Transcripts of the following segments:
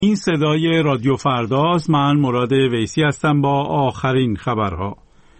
این صدای رادیو فرداست. من مراد ویسی هستم با آخرین خبرها.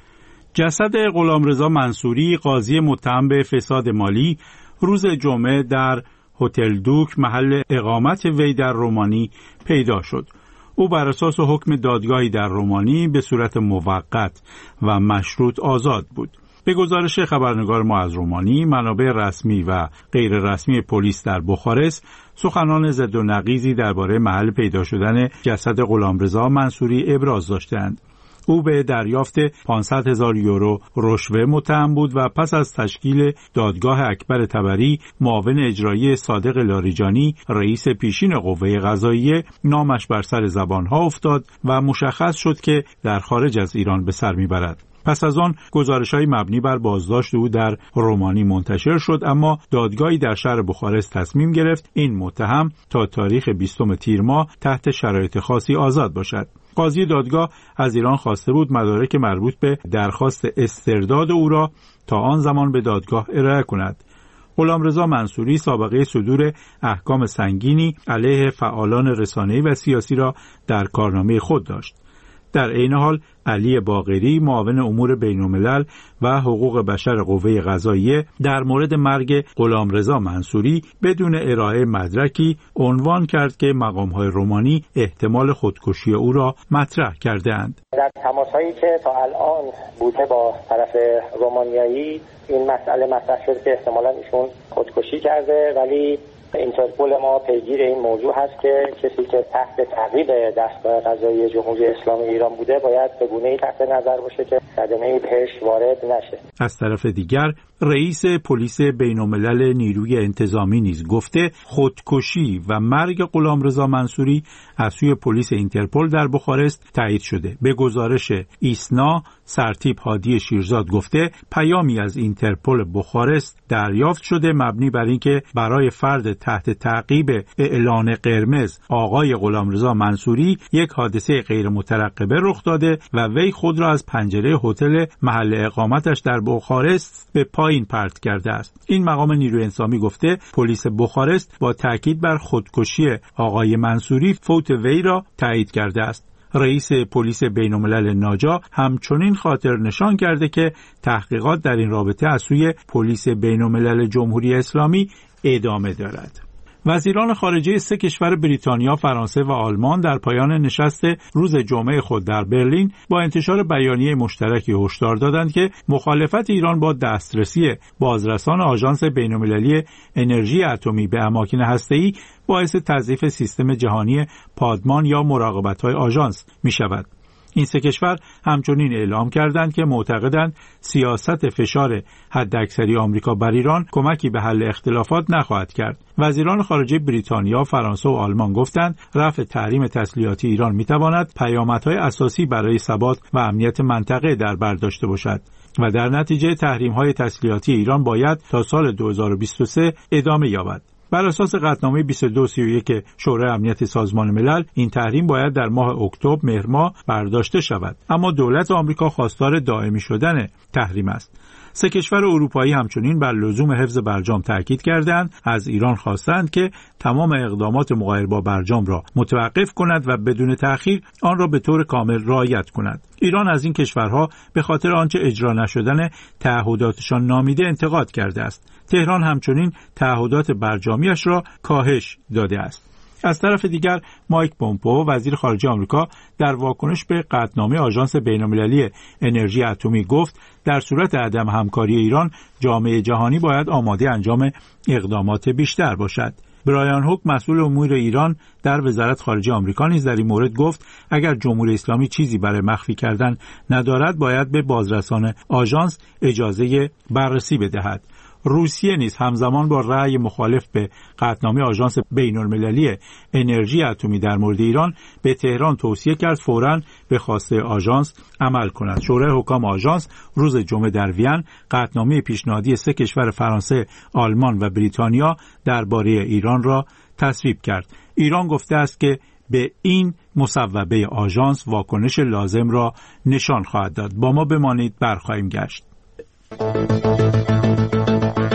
جسد غلامرضا منصوری، قاضی متهم به فساد مالی، روز جمعه در هتل دوک محل اقامت وی در رومانی پیدا شد. او بر اساس حکم دادگاهی در رومانی به صورت موقت و مشروط آزاد بود. به گزارش خبرنگار ما از رومانی، منابع رسمی و غیر رسمی پلیس در بخارست سخنان ضد و نقیضی درباره محل پیدا شدن جسد غلامرضا منصوری ابراز داشتند. او به دریافت 500,000 یورو رشوه متهم بود و پس از تشکیل دادگاه اکبر طبری، معاون اجرایی صادق لاریجانی، رئیس پیشین قوه قضاییه، نامش بر سر زبانها افتاد و مشخص شد که در خارج از ایران به سر میبرد. پس از آن گزارش‌های مبنی بر بازداشت او در رومانی منتشر شد، اما دادگاهی در شهر بخارست تصمیم گرفت این متهم تا تاریخ 20 تیر ماه تحت شرایط خاصی آزاد باشد. قاضی دادگاه از ایران خواسته بود مدارک مربوط به درخواست استرداد او را تا آن زمان به دادگاه ارائه کند. غلامرضا منصوری سابقه صدور احکام سنگینی علیه فعالان رسانه‌ای و سیاسی را در کارنامه خود داشت. در عین حال علی باقری، معاون امور بین‌الملل و حقوق بشر قوه قضاییه، در مورد مرگ غلامرضا منصوری بدون ارائه مدرکی عنوان کرد که مقام‌های رومانی احتمال خودکشی او را مطرح کرده‌اند. در تماس‌هایی که تا الان بوده با طرف رومانیایی این مسئله مطرح شد که احتمالاً ایشون خودکشی کرده، ولی اینترپول ما پیگیر این موضوع هست که کسی که تحت تعقیب دستگاه قضایی جمهوری اسلامی ایران بوده باید به گونه‌ای تحت نظر باشه که صدمه‌ای بهش وارد نشه. از طرف دیگر رئیس پلیس بین‌الملل نیروی انتظامی نیز گفته خودکشی و مرگ غلامرضا منصوری از سوی پلیس اینترپل در بخارست تایید شده. به گزارش ایسنا، سرتیپ هادی شیرزاد گفته پیامی از اینترپل بخارست دریافت شده مبنی بر اینکه برای فرد تحت تعقیب اعلان قرمز آقای غلامرضا منصوری یک حادثه غیر مترقبه رخ داده و وی خود را از پنجره هتل محل اقامتش در بخارست به پایین پرت کرده است. این مقام نیروی انتظامی گفته پلیس بخارست با تاکید بر خودکشی آقای منصوری فوت وی را تایید کرده است. رئیس پلیس بین‌الملل ناجا همچنین خاطر نشان کرده که تحقیقات در این رابطه از سوی پلیس بین‌الملل جمهوری اسلامی ادامه دارد. وزیران خارجه 3 کشور بریتانیا، فرانسه و آلمان در پایان نشست روز جمعه خود در برلین با انتشار بیانیه مشترکی هشدار دادند که مخالفت ایران با دسترسی بازرسان آژانس بین‌المللی انرژی اتمی به اماکن هسته‌ای باعث تضعیف سیستم جهانی پادمان یا مراقبت‌های آژانس می‌شود. این 3 کشور همچنین اعلام کردند که معتقدند سیاست فشار حداکثری آمریکا بر ایران کمکی به حل اختلافات نخواهد کرد. وزیران خارجه بریتانیا، فرانسه و آلمان گفتند رفع تحریم تسلیحاتی ایران میتواند پیامدهای اساسی برای ثبات و امنیت منطقه در بر داشته باشد و در نتیجه تحریم‌های تسلیحاتی ایران باید تا سال 2023 ادامه یابد. بر اساس قطعنامه 2231 شورای امنیت سازمان ملل این تحریم باید در ماه اکتبر مهر ماه برداشته شود، اما دولت آمریکا خواستار دائمی شدن تحریم است. 3 کشور اروپایی همچنین بر لزوم حفظ برجام تاکید کردند، از ایران خواستند که تمام اقدامات مغایر با برجام را متوقف کند و بدون تأخیر آن را به طور کامل رعایت کند. ایران از این کشورها به خاطر آنچه اجرا نشدن تعهداتشان نامیده انتقاد کرده است. تهران همچنین تعهدات برجامیش را کاهش داده است. از طرف دیگر مایک پومپئو وزیر خارجه آمریکا در واکنش به قطعنامه آژانس بین‌المللی انرژی اتمی گفت در صورت عدم همکاری ایران جامعه جهانی باید آماده انجام اقدامات بیشتر باشد. برایان هوک مسئول امور ایران در وزارت خارجه آمریکا نیز در این مورد گفت اگر جمهوری اسلامی چیزی برای مخفی کردن ندارد باید به بازرسان آژانس اجازه بررسی بدهد. روسیه نیز همزمان با رأی مخالف به قطعنامه آژانس بین‌المللی انرژی اتمی در مورد ایران به تهران توصیه کرد فوراً به خواسته آژانس عمل کند. شورای حکام آژانس روز جمعه در وین قطعنامه پیشنهادی 3 کشور فرانسه، آلمان و بریتانیا درباره ایران را تصویب کرد. ایران گفته است که به این مصوبه آژانس واکنش لازم را نشان خواهد داد. با ما بمانید، برخواهیم گشت.